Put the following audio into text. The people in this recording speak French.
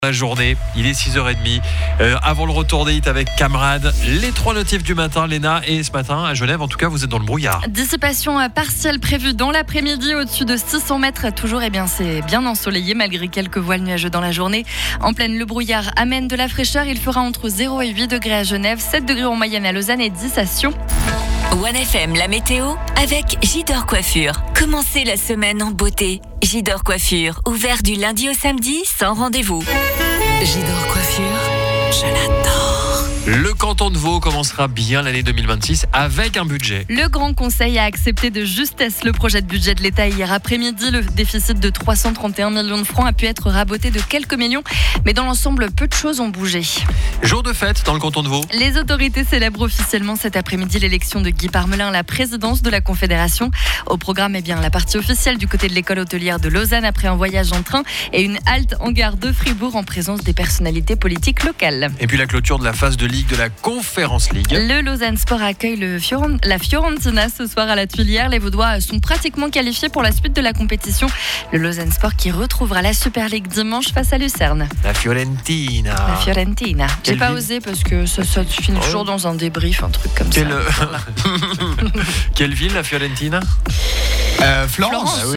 La journée, il est 6h30. Avant le retour des hits avec Camarade, les 3 notifs du matin, Léna, et ce matin à Genève, en tout cas, vous êtes dans le brouillard. Dissipation partielle prévue dans l'après-midi au-dessus de 600 mètres. Toujours, c'est bien ensoleillé malgré quelques voiles nuageux dans la journée. En pleine, le brouillard amène de la fraîcheur. Il fera entre 0 et 8 degrés à Genève, 7 degrés en moyenne à Lausanne et 10 à Sion. 1FM, la météo avec Gidor Coiffure. Commencez la semaine en beauté. Gidor Coiffure, ouvert du lundi au samedi sans rendez-vous. Gidor Coiffure, je l'adore. Le canton de Vaud commencera bien l'année 2026 avec un budget. Le Grand Conseil a accepté de justesse le projet de budget de l'État hier après-midi. Le déficit de 331 millions de francs a pu être raboté de quelques millions, mais dans l'ensemble, peu de choses ont bougé. Jour de fête dans le canton de Vaud. Les autorités célèbrent officiellement cet après-midi l'élection de Guy Parmelin à la présidence de la Confédération. Au programme, la partie officielle du côté de l'école hôtelière de Lausanne après un voyage en train et une halte en gare de Fribourg en présence des personnalités politiques locales. Et puis la clôture de la phase de Ligue de la Conference League. Le Lausanne Sport accueille la Fiorentina ce soir à la Tuilière. Les Vaudois sont pratiquement qualifiés pour la suite de la compétition. Le Lausanne Sport qui retrouvera la Super League dimanche face à Lucerne. La Fiorentina. J'ai pas osé parce que ça finit toujours dans un débrief, un truc comme ça. Quelle ville, la Fiorentina? Florence.